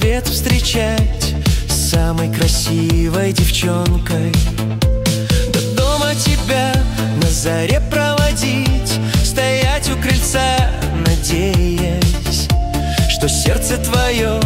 рассвет встречать с самой красивой девчонкой, до дома тебя на заре проводить, стоять у крыльца, надеясь, что сердце твое